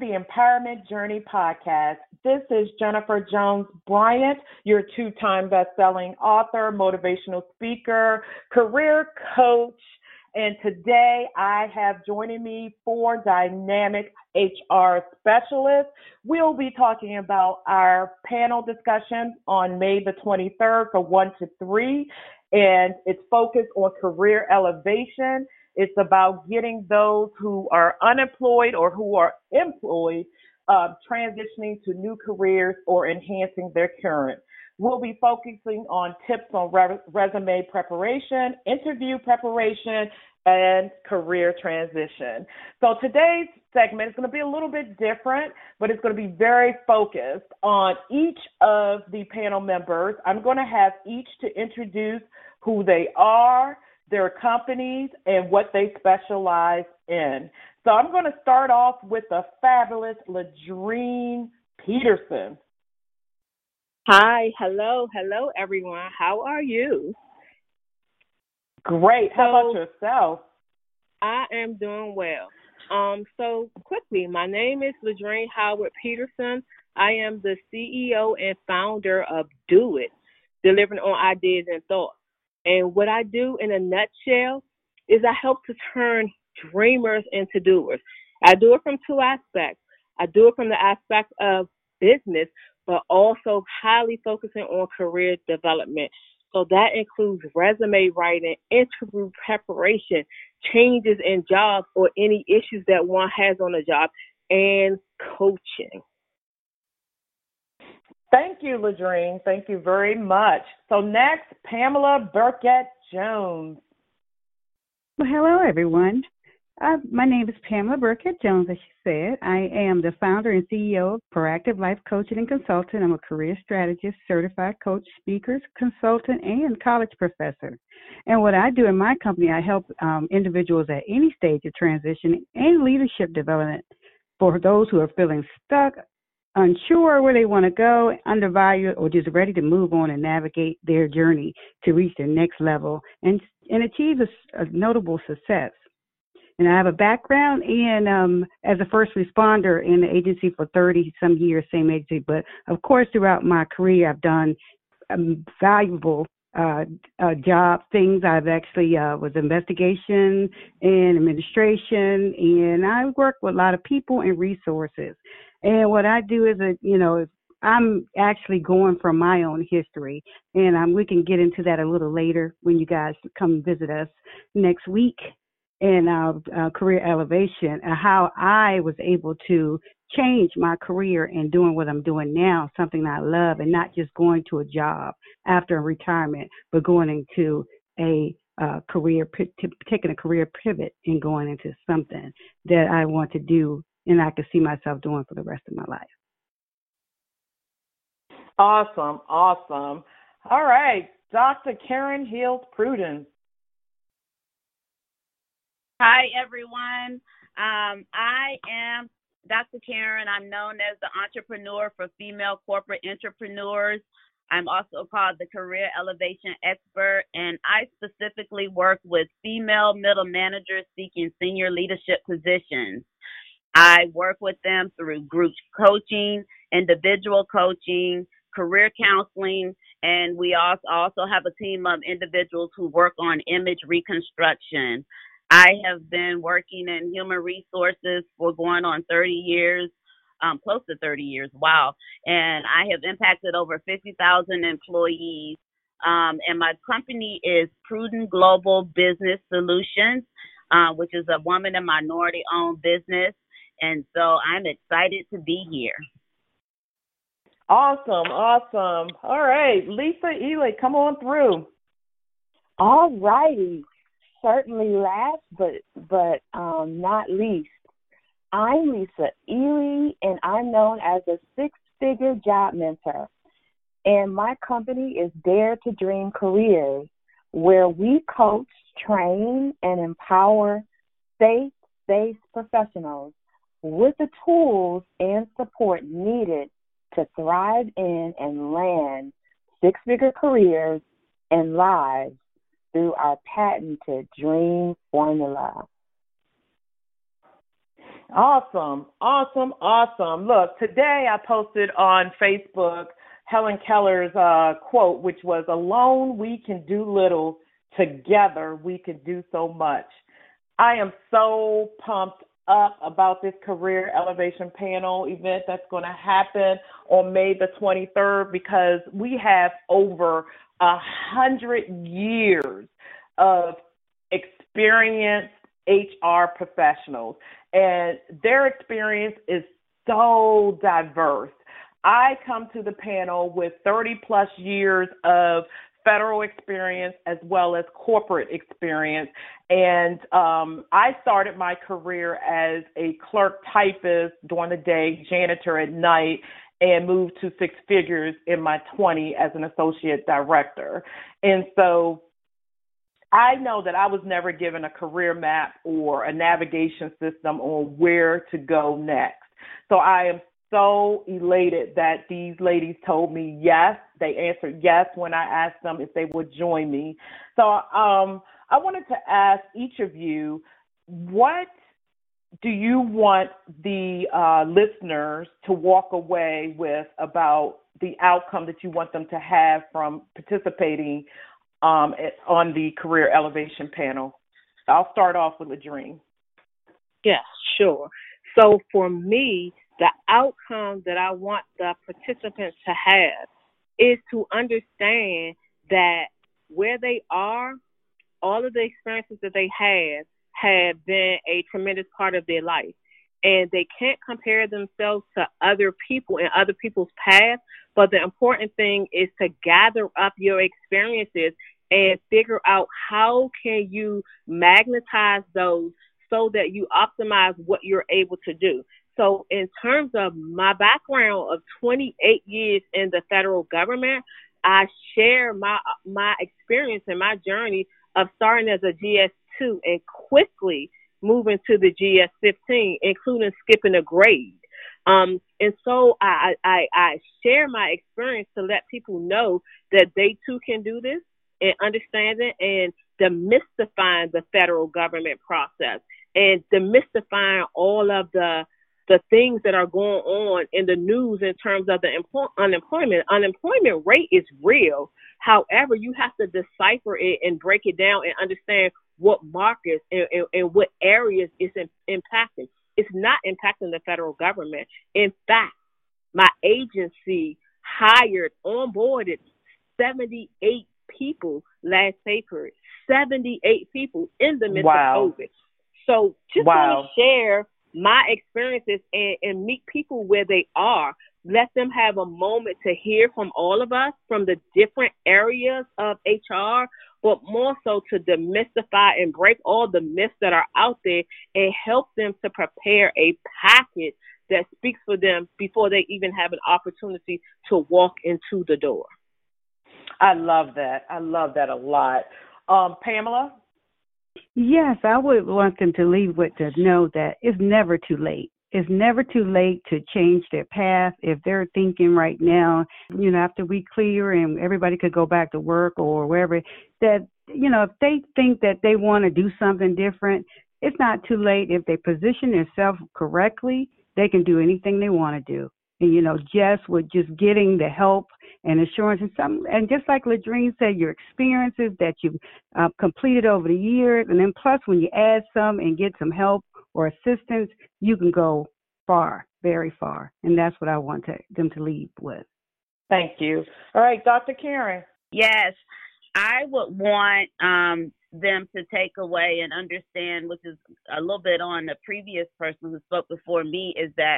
the Empowerment Journey podcast. This is Jennifer Jones Bryant, your two-time best-selling author, motivational speaker, career coach, and today I have joining me four dynamic HR specialists. We'll be talking about our panel discussion on May the 23rd from 1 to 3, and it's focused on career elevation. It's about getting those who are unemployed or who are employed transitioning to new careers or enhancing their current. We'll be focusing on tips on resume preparation, interview preparation, and career transition. So today's segment is going to be a little bit different, but it's going to be very focused on each of the panel members. I'm going to have each to introduce who they are, their companies, and what they specialize in. So I'm going to start off with the fabulous Ladrine Peterson. Hi, hello, everyone. How are you? Great. How about yourself? I am doing well. So quickly, my name is Ladrine Howard Peterson. I am the CEO and founder of Do It, delivering on ideas and thoughts. And what I do in a nutshell is I help to turn dreamers into doers. I do it from two aspects. I do it from the aspect of business, but also highly focusing on career development. So that includes resume writing, interview preparation, changes in jobs or any issues that one has on a job, and coaching. Thank you, Ladrine. Thank you very much. So next, Pamela Burkett-Jones. Well, hello, everyone. My name is Pamela Burkett-Jones, as she said. I am the founder and CEO of Proactive Life Coaching and Consultant. I'm a career strategist, certified coach, speaker, consultant, and college professor. And what I do in my company, I help individuals at any stage of transition and leadership development for those who are feeling stuck, unsure where they want to go, undervalued, or just ready to move on and navigate their journey to reach their next level and achieve a notable success. And I have a background in as a first responder in the agency for 30-some years, same agency. But, of course, throughout my career, I've done valuable job things. I've actually was investigation and administration, and I work with a lot of people and resources. And what I do is, I'm actually going from my own history, and we can get into that a little later when you guys come visit us next week in our career elevation and how I was able to change my career and doing what I'm doing now, something I love, and not just going to a job after retirement, but going into a taking a career pivot and going into something that I want to do and I can see myself doing for the rest of my life. Awesome. All right, Dr. Karen Hills-Pruden. Hi, everyone. I am Dr. Karen. I'm known as the entrepreneur for female corporate entrepreneurs. I'm also called the career elevation expert, and I specifically work with female middle managers seeking senior leadership positions. I work with them through group coaching, individual coaching, career counseling, and we also have a team of individuals who work on image reconstruction. I have been working in human resources for going on 30 years, close to 30 years, wow. And I have impacted over 50,000 employees. And my company is Pruden Global Business Solutions, which is a woman and minority-owned business. And so I'm excited to be here. Awesome. All right, Lisa Ely, come on through. All righty. Certainly last, but not least. I'm Lisa Ely, and I'm known as a six-figure job mentor. And my company is Dare to Dream Careers, where we coach, train, and empower faith-based professionals with the tools and support needed to thrive in and land six-figure careers and lives through our patented Dream Formula. Awesome, awesome, awesome. Look, today I posted on Facebook Helen Keller's quote, which was, "Alone we can do little, together we can do so much." I am so pumped up about this career elevation panel event that's going to happen on May the 23rd because we have over 100 years of experienced HR professionals, and their experience is so diverse. I come to the panel with 30 plus years of federal experience as well as corporate experience. And I started my career as a clerk typist during the day, janitor at night, and moved to six figures in my 20s as an associate director. And so I know that I was never given a career map or a navigation system on where to go next. So I am so elated that these ladies told me yes. They answered yes when I asked them if they would join me. So I wanted to ask each of you, what do you want the listeners to walk away with about the outcome that you want them to have from participating on the Career Elevation panel? I'll start off with Ladrine. Yes, sure. So for me, the outcome that I want the participants to have is to understand that where they are, all of the experiences that they have been a tremendous part of their life. And they can't compare themselves to other people and other people's paths, but the important thing is to gather up your experiences and figure out how can you magnetize those so that you optimize what you're able to do. So in terms of my background of 28 years in the federal government, I share my experience and my journey of starting as a GS2 and quickly moving to the GS15, including skipping a grade. And so I share my experience to let people know that they too can do this and understand it and demystifying the federal government process and demystifying all of the things that are going on in the news in terms of the unemployment. Unemployment rate is real. However, you have to decipher it and break it down and understand what markets and what areas it's impacting. It's not impacting the federal government. In fact, my agency onboarded 78 people last pay period. 78 people in the midst of COVID. So just want to share my experiences and meet people where they are. Let them have a moment to hear from all of us from the different areas of HR, but more so to demystify and break all the myths that are out there and help them to prepare a package that speaks for them before they even have an opportunity to walk into the door. I love that. I love that a lot. Pamela? Yes, I would want them to leave with to know that it's never too late. It's never too late to change their path. If they're thinking right now, after we clear and everybody could go back to work or wherever, that, if they think that they want to do something different, it's not too late. If they position themselves correctly, they can do anything they want to do. And, just with just getting the help and assurance and just like Ladrine said, your experiences that you've completed over the years, and then plus when you add some and get some help or assistance, you can go far, very far. And that's what I want them to leave with. Thank you. All right, Dr. Karen. Yes, I would want them to take away and understand, which is a little bit on the previous person who spoke before me, is that,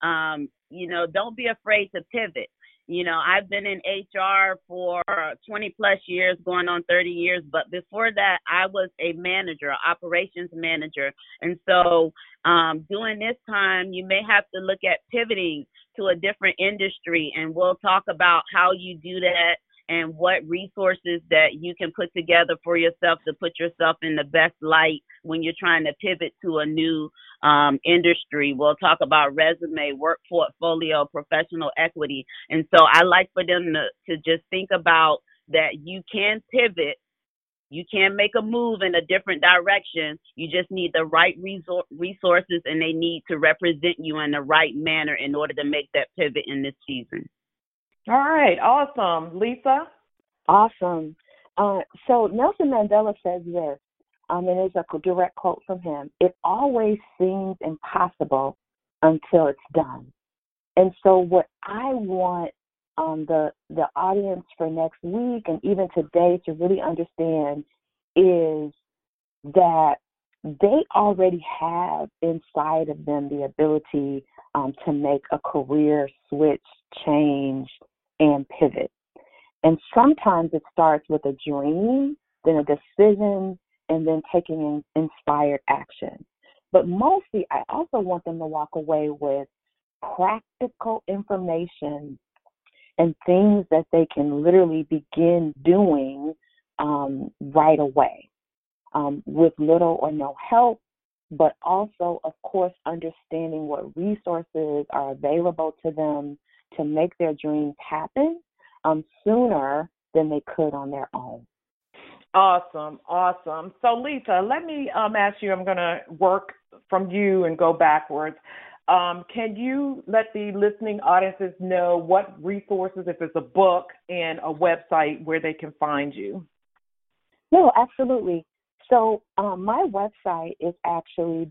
don't be afraid to pivot. I've been in HR for 20 plus years, going on 30 years. But before that, I was a manager, operations manager. And so during this time, you may have to look at pivoting to a different industry. And we'll talk about how you do that and what resources that you can put together for yourself to put yourself in the best light when you're trying to pivot to a new industry. We'll talk about resume, work portfolio, professional equity. And so I like for them to just think about that you can pivot. You can make a move in a different direction. You just need the right resources, and they need to represent you in the right manner in order to make that pivot in this season. All right. Awesome. Lisa? Awesome. So Nelson Mandela says this, and it's a direct quote from him: "It always seems impossible until it's done." And so what I want the audience for next week and even today to really understand is that they already have inside of them the ability to make a career switch, change, and pivot. And sometimes it starts with a dream, then a decision, and then taking inspired action. But mostly, I also want them to walk away with practical information and things that they can literally begin doing right away with little or no help, but also, of course, understanding what resources are available to them to make their dreams happen sooner than they could on their own. Awesome. So, Lisa, let me ask you, I'm going to work from you and go backwards. Can you let the listening audiences know what resources, if it's a book and a website, where they can find you? No, absolutely. So my website is actually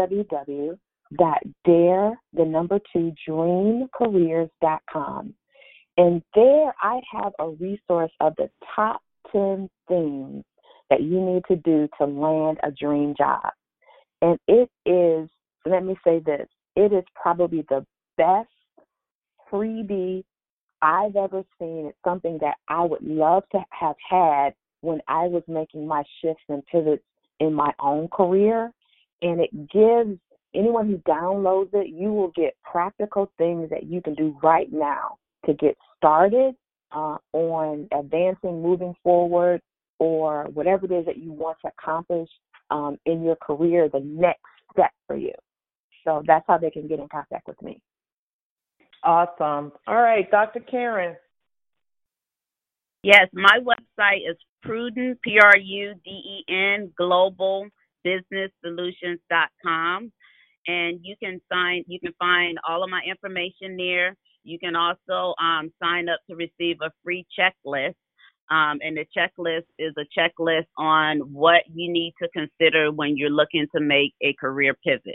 www.dare2dreamcareers.com. And there I have a resource of the top 10 things that you need to do to land a dream job. And it is, let me say this, it is probably the best freebie I've ever seen. It's something that I would love to have had when I was making my shifts and pivots in my own career. And it gives anyone who downloads it, you will get practical things that you can do right now to get started on advancing, moving forward, or whatever it is that you want to accomplish in your career, the next step for you. So that's how they can get in contact with me. Awesome. All right, Dr. Karen. Yes, my website is Pruden, Pruden, globalbusinesssolutions.com. And you can find all of my information there. You can also sign up to receive a free checklist. And the checklist is a checklist on what you need to consider when you're looking to make a career pivot.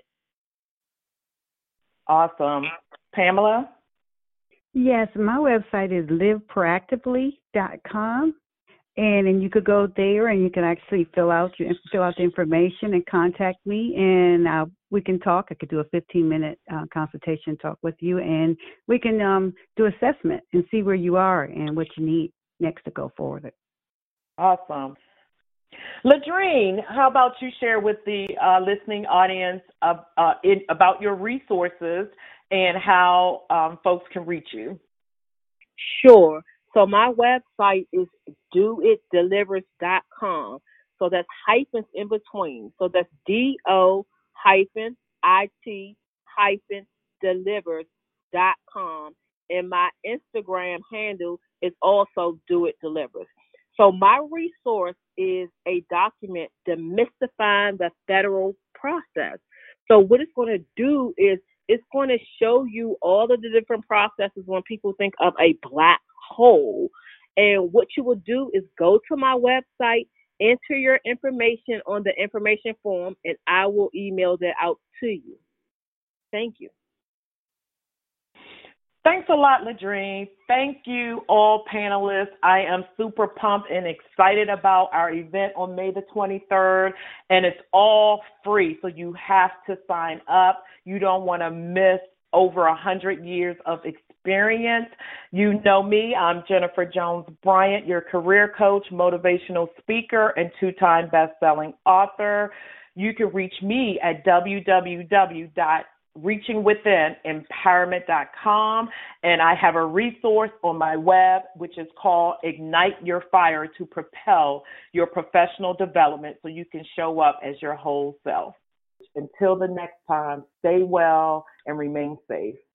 Awesome. Pamela? Yes, my website is liveproactively.com. And then you could go there and you can actually fill out the information and contact me, and we can talk. I could do a 15-minute consultation talk with you, and we can do assessment and see where you are and what you need next to go forward. Awesome. Ladrine, how about you share with the listening audience about your resources and how folks can reach you? Sure. So my website is doitdelivers.com. So that's hyphens in between. So that's DO-IT-delivers.com. And my Instagram handle is also doitdelivers. So my resource is a document demystifying the federal process. So what it's going to do is it's going to show you all of the different processes when people think of a black hole. And what you will do is go to my website, enter your information on the information form, and I will email that out to you. Thank you. Thanks a lot, Ladrine. Thank you, all panelists. I am super pumped and excited about our event on May the 23rd, and it's all free, so you have to sign up. You don't want to miss over 100 years of experience. You know me, I'm Jennifer Jones Bryant, your career coach, motivational speaker, and 2-time best-selling author. You can reach me at www.reachingwithinempowerment.com, and I have a resource on my web which is called Ignite Your Fire to propel your professional development so you can show up as your whole self. Until the next time, stay well and remain safe.